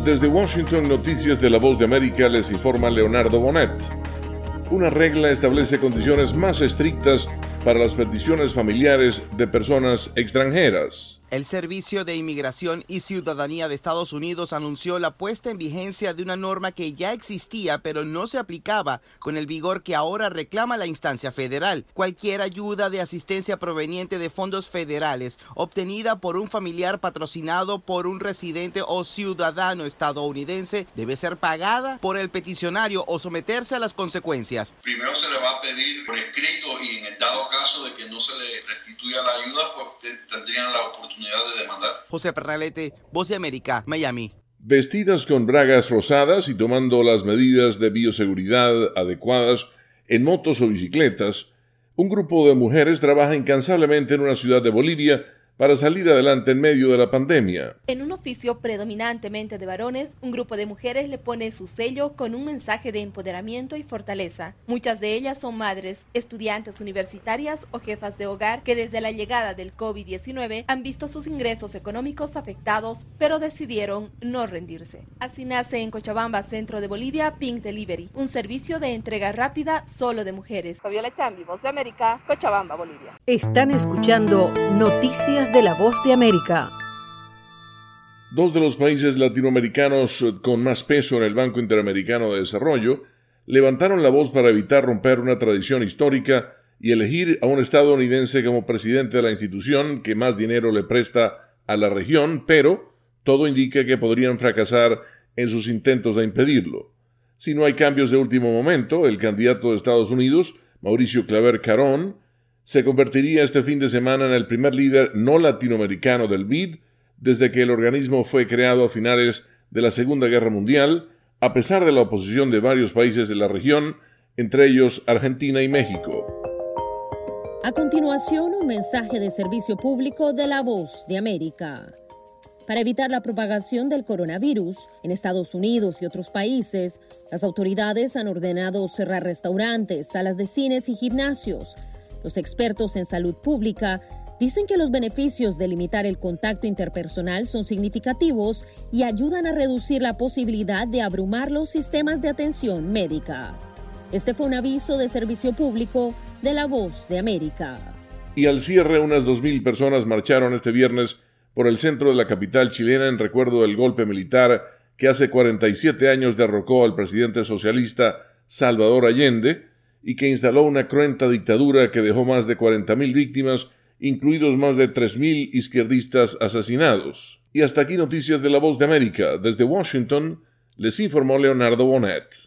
Desde Washington, Noticias de la Voz de América, les informa Leonardo Bonet. Una regla establece condiciones más estrictas para las peticiones familiares de personas extranjeras. El Servicio de Inmigración y Ciudadanía de Estados Unidos anunció la puesta en vigencia de una norma que ya existía pero no se aplicaba con el vigor que ahora reclama la instancia federal. Cualquier ayuda de asistencia proveniente de fondos federales obtenida por un familiar patrocinado por un residente o ciudadano estadounidense debe ser pagada por el peticionario o someterse a las consecuencias. Primero se le va a pedir por escrito y en el dado caso de que no se le restituya la ayuda, pues tendrían la oportunidad de demandar. José Pernalete, Voz de América, Miami. Vestidas con bragas rosadas y tomando las medidas de bioseguridad adecuadas en motos o bicicletas, un grupo de mujeres trabaja incansablemente en una ciudad de Bolivia para salir adelante en medio de la pandemia. En un oficio predominantemente de varones, un grupo de mujeres le pone su sello con un mensaje de empoderamiento y fortaleza. Muchas de ellas son madres, estudiantes universitarias o jefas de hogar que desde la llegada del COVID-19 han visto sus ingresos económicos afectados, pero decidieron no rendirse. Así nace en Cochabamba, centro de Bolivia, Pink Delivery, un servicio de entrega rápida solo de mujeres. Fabiola Chambi, Voz de América, Cochabamba, Bolivia. Están escuchando Noticias de la Voz de América. Dos de los países latinoamericanos con más peso en el Banco Interamericano de Desarrollo levantaron la voz para evitar romper una tradición histórica y elegir a un estadounidense como presidente de la institución que más dinero le presta a la región, pero todo indica que podrían fracasar en sus intentos de impedirlo. Si no hay cambios de último momento, el candidato de Estados Unidos, Mauricio Claver Carón, se convertiría este fin de semana en el primer líder no latinoamericano del BID desde que el organismo fue creado a finales de la Segunda Guerra Mundial, a pesar de la oposición de varios países de la región, entre ellos Argentina y México. A continuación, un mensaje de servicio público de la Voz de América. Para evitar la propagación del coronavirus en Estados Unidos y otros países, las autoridades han ordenado cerrar restaurantes, salas de cines y gimnasios. Los expertos en salud pública dicen que los beneficios de limitar el contacto interpersonal son significativos y ayudan a reducir la posibilidad de abrumar los sistemas de atención médica. Este fue un aviso de servicio público de la Voz de América. Y al cierre, unas 2,000 personas marcharon este viernes por el centro de la capital chilena en recuerdo del golpe militar que hace 47 años derrocó al presidente socialista Salvador Allende y que instaló una cruenta dictadura que dejó más de 40,000 víctimas, incluidos más de 3,000 izquierdistas asesinados. Y hasta aquí Noticias de la Voz de América. Desde Washington, les informó Leonardo Bonet.